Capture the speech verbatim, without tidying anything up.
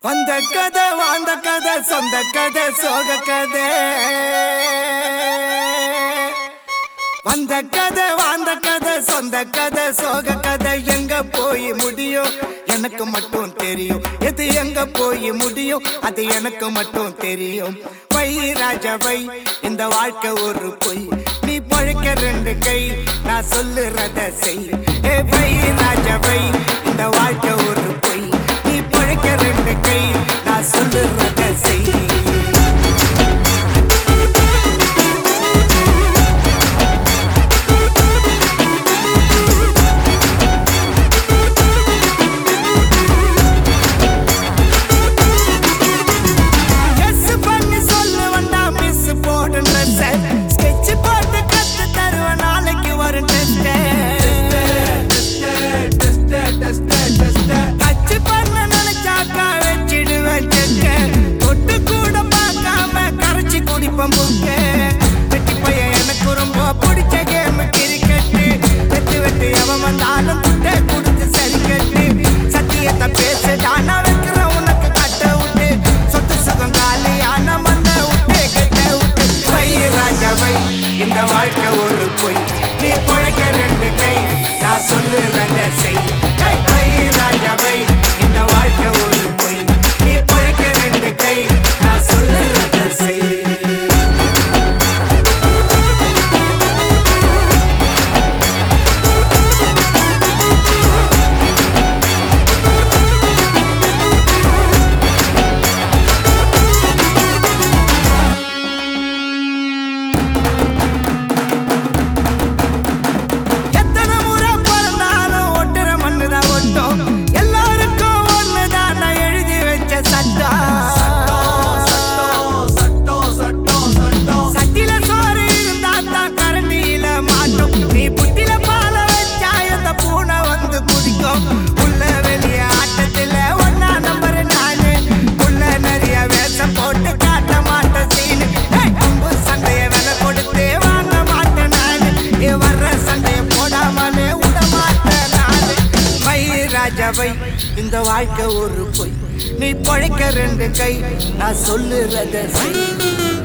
வந்த கதை வாழ்ந்த கதை சொந்த கதை சோக கதை வந்த கதை வாழ்ந்த கதை சொந்த கதை சோக கதை எங்க போய் முடியும் எனக்கு மட்டும் தெரியும் எது எங்க போய் முடியும் அது எனக்கு மட்டும் தெரியும் வை ராஜா வை இந்த வாழ்க்கை ஒரு பொய் நீ பழைக்க ரெண்டு கை நான் சொல்லுறத செய் ஏ வை ராஜா வை இந்த வாழ்க்கை ஒரு பொய் நீ பழைக்க ரெண்டு கை நான் சொல்லுறத செய் இந்த வாழ்க்கை ஒரு பொய் நீ பழைக்க ரெண்டு கை நான் சொல்லுறத செய் ராஜாவை இந்த வாழ்க்கை ஒரு பொய் நீ பழைக்க ரெண்டு கை நான் சொல்லுறத செய் ராஜாவை இந்த வாழ்க்கை ஒரு பொய் நீ பழைக்க ரெண்டு கை நான் சொல்லுறத செய்